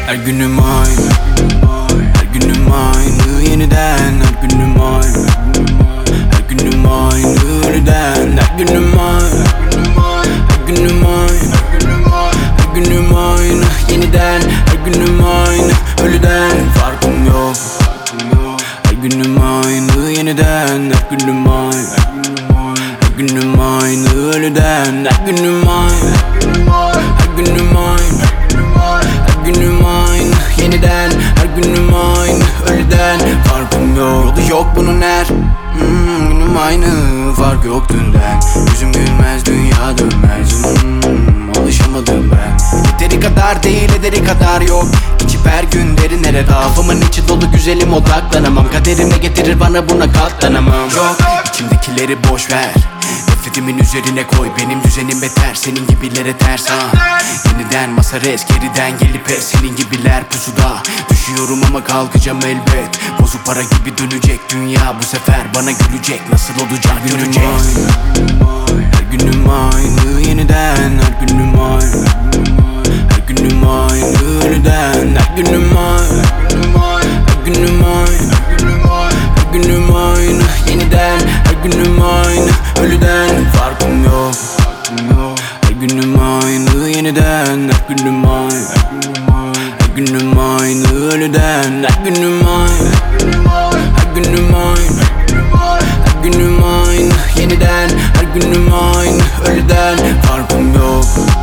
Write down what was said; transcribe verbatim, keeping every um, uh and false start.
Her günüm aynı, her günüm aynı yeniden. Her günüm aynı, her günüm aynı ölüden. Her günüm aynı, her günüm aynı, her günüm aynı yeniden. Her günüm aynı ölüden. Farkım yok. Her günüm aynı yeniden. Her günüm aynı, her günüm aynı ölüden. Her günüm aynı, her günüm aynı, her günüm aynı yeniden. Her günüm aynı ölüden. Farkım yok, yolu yok bunun her hmm, günüm aynı, fark yok dünden. Yüzüm gülmez, dünya dönmez. hmm, Alışamadım ben. Yeteri kadar değil, ederi kadar yok. İçip her gün derinlere, kafamın içi dolu güzelim, odaklanamam. Kaderime getirir bana, buna katlanamam. Yok, içimdekileri boş ver, nefretimin üzerine koy. Benim düzenim beter, senin gibilere ters ha. Yeniden masa res, geriden gelip her senin gibiler pusuda. Düşüyorum ama kalkacağım elbet. Bozuk para gibi dönecek dünya, bu sefer bana gülecek. Nasıl olacak göreceğiz. Her günüm aynı yeniden. Her günüm aynı, her günüm aynı ölüden. Her günüm aynı, her günüm aynı, her günüm aynı yeniden. Her günüm aynı ölüden. Farkım yok. Her günüm aynı yeniden. Her günüm aynı, her günüm aynı ölüden. Her günüm aynı, her günüm aynı, her günüm aynı yeniden. Her günüm aynı ölüden. Farkım yok.